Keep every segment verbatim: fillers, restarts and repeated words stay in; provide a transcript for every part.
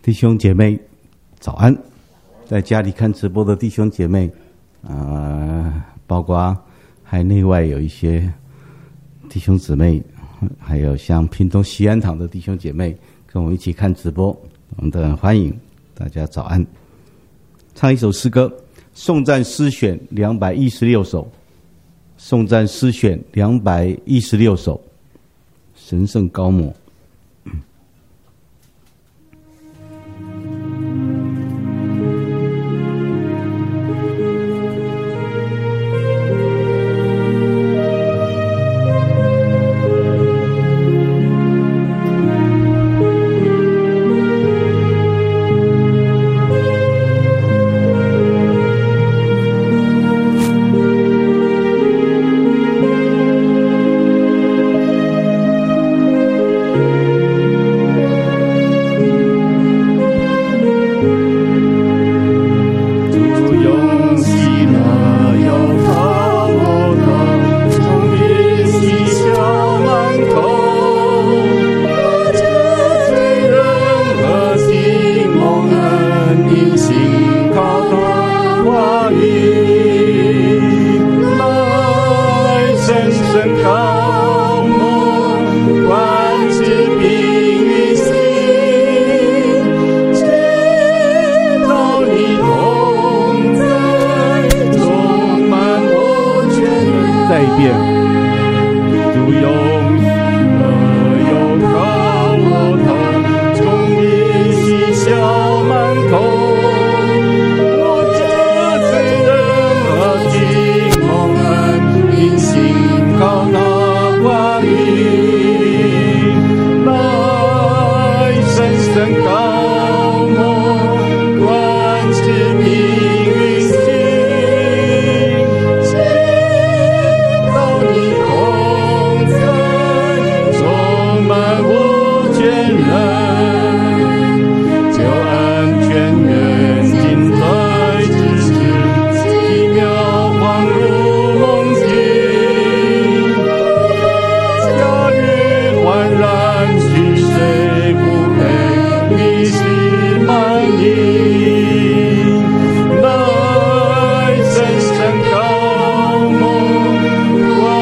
弟兄姐妹，早安！在家里看直播的弟兄姐妹，呃，包括海内外有一些弟兄姊妹，还有像屏东西安堂的弟兄姐妹，跟我们一起看直播，我们都很欢迎大家早安。唱一首诗歌，颂赞诗选两百一十六首，颂赞诗选两百一十六首，神圣高抹。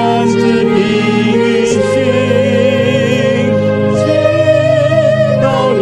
到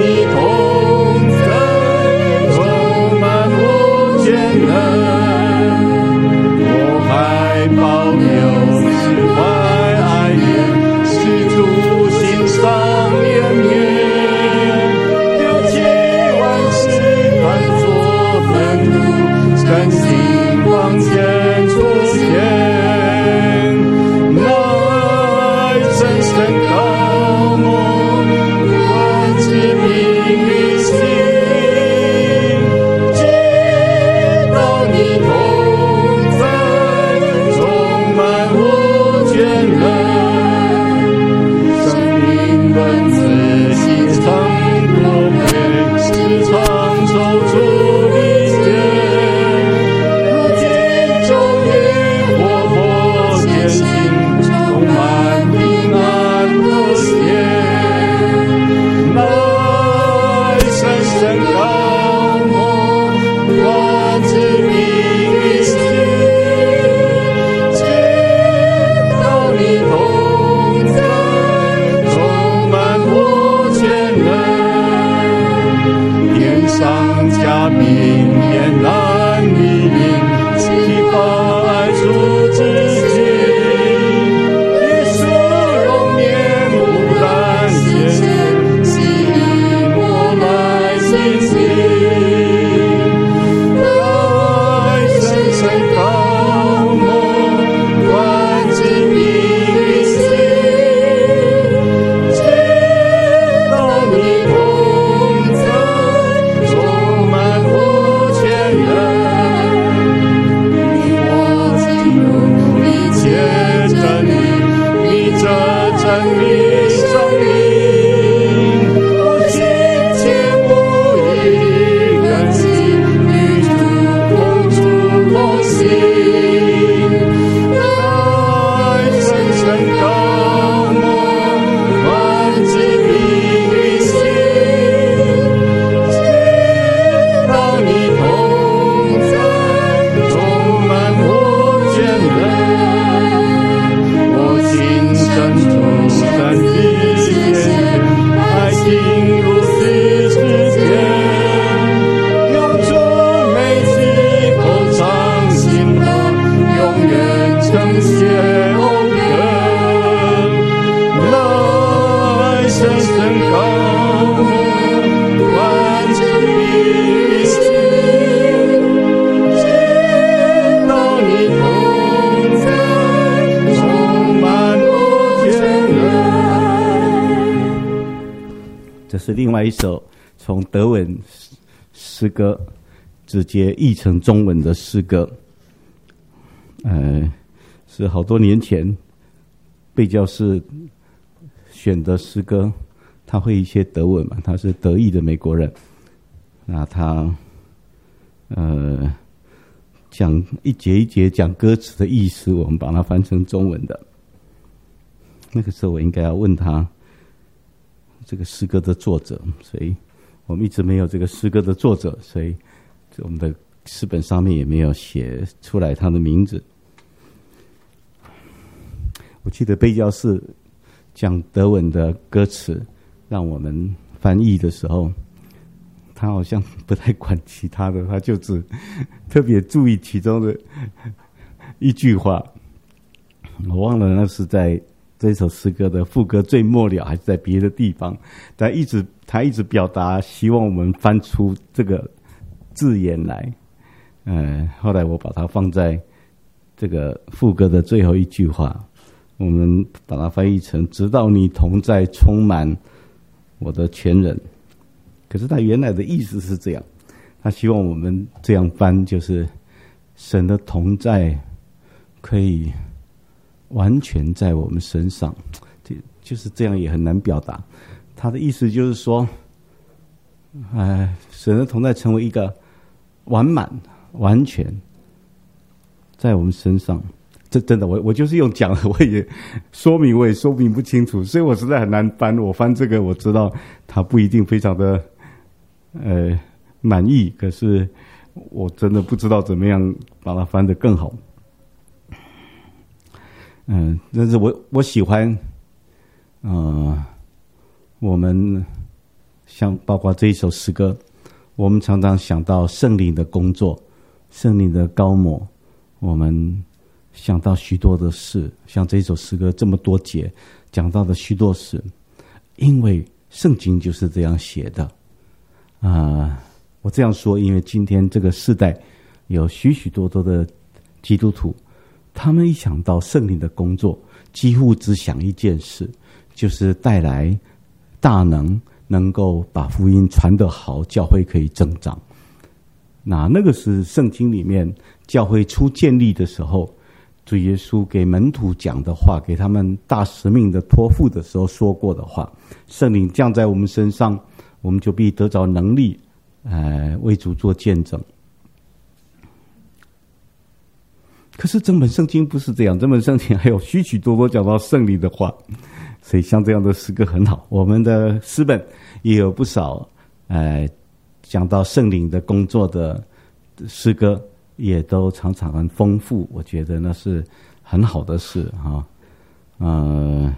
另外一首从德文诗歌直接译成中文的诗歌，呃，是好多年前贝教士选的诗歌，他会一些德文嘛，他是德裔的美国人，那他呃讲一节一节讲歌词的意思，我们把它翻成中文的。那个时候我应该要问他这个诗歌的作者，所以我们一直没有这个诗歌的作者，所以我们的诗本上面也没有写出来他的名字。我记得贝教士讲德文的歌词让我们翻译的时候，他好像不太管其他的，他就只特别注意其中的一句话，我忘了那是在这首诗歌的副歌最末了还是在别的地方，但一直他一直表达希望我们翻出这个字眼来。呃，后来我把它放在这个副歌的最后一句话，我们把它翻译成直到你同在充满我的全人。可是他原来的意思是这样，他希望我们这样翻，就是神的同在可以完全在我们身上，就是这样也很难表达。他的意思就是说，哎，神的同在成为一个完满、完全在我们身上。这真的，我我就是用讲的，我也说明，我也说明不清楚，所以我实在很难翻。我翻这个，我知道他不一定非常的呃满意，可是我真的不知道怎么样把它翻得更好。嗯，但是我我喜欢，呃，我们像包括这一首诗歌，我们常常想到圣灵的工作，圣灵的膏抹，我们想到许多的事，像这一首诗歌这么多节讲到的许多事，因为圣经就是这样写的。啊、呃，我这样说，因为今天这个世代有许许多多的基督徒，他们一想到圣灵的工作，几乎只想一件事，就是带来大能，能够把福音传得好，教会可以增长。那那个是圣经里面教会初建立的时候，主耶稣给门徒讲的话，给他们大使命的托付的时候说过的话。圣灵降在我们身上，我们就必得着能力，呃，为主做见证。可是整本圣经不是这样，整本圣经还有许许多多讲到圣灵的话，所以像这样的诗歌很好。我们的诗本也有不少，呃，讲到圣灵的工作的诗歌，也都常常很丰富。我觉得那是很好的事啊。呃，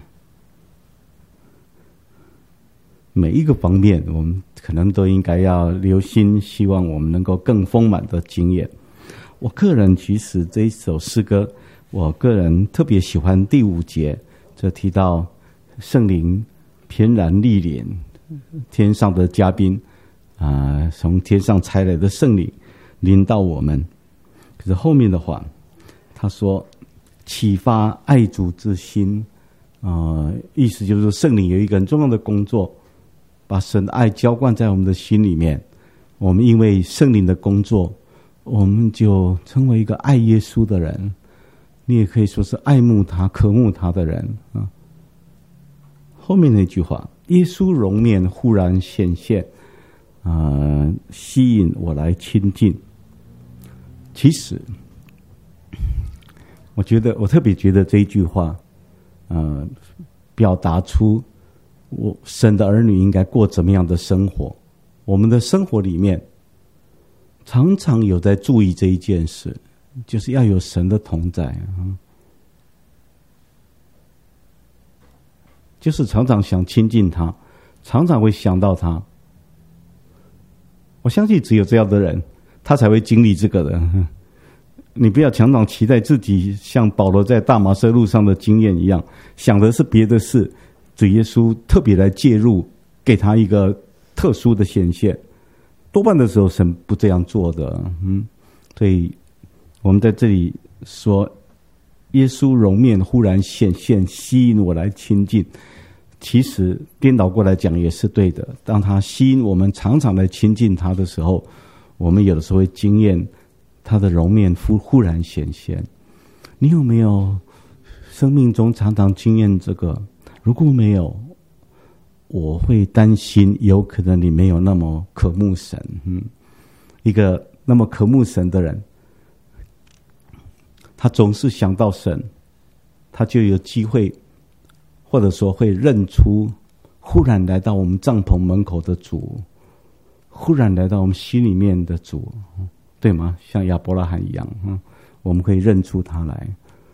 每一个方面，我们可能都应该要留心，希望我们能够更丰满的经验。我个人其实这一首诗歌，我个人特别喜欢第五节，这提到圣灵翩然莅临，天上的嘉宾啊、呃，从天上差来的圣灵临到我们。可是后面的话，他说启发爱主之心，啊、呃，意思就是说圣灵有一个很重要的工作，把神的爱浇灌在我们的心里面。我们因为圣灵的工作，我们就成为一个爱耶稣的人，你也可以说是爱慕他、渴慕他的人啊。后面那句话，耶稣容面忽然显现，啊、呃，吸引我来亲近。其实，我觉得我特别觉得这一句话，呃，表达出我神的儿女应该过怎么样的生活。我们的生活里面，常常有在注意这一件事，就是要有神的同在啊，就是常常想亲近他，常常会想到他。我相信只有这样的人，他才会经历这个的。你不要常常期待自己像保罗在大马色路上的经验一样，想的是别的事，主耶稣特别来介入，给他一个特殊的显现。多半的时候神不这样做的，嗯，所以我们在这里说，耶稣容面忽然显现，吸引我来亲近。 其实颠倒过来讲也是对的。当他吸引我们常常来亲近他的时候，我们有的时候会经验他的容面忽忽然显现。你有没有生命中常常经验这个？如果没有，我会担心有可能你没有那么渴慕神。嗯，一个那么渴慕神的人，他总是想到神，他就有机会，或者说会认出忽然来到我们帐篷门口的主，忽然来到我们心里面的主，对吗？像亚伯拉罕一样，嗯，我们可以认出他来。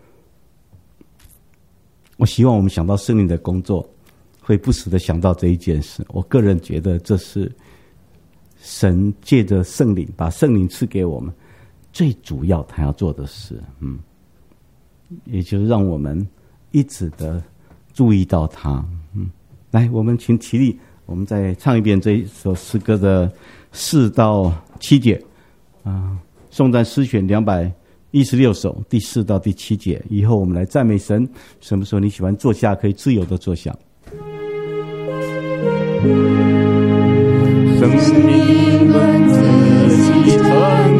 我希望我们想到圣灵的工作，会不时的想到这一件事。我个人觉得这是神借着圣灵，把圣灵赐给我们最主要他要做的事，嗯，也就是让我们一直的注意到他。嗯，来，我们请起立，我们再唱一遍这一首诗歌的四到七节啊，颂赞诗选两百一十六首第四到第七节。以后我们来赞美神。什么时候你喜欢坐下，可以自由的坐下。生命轮自己成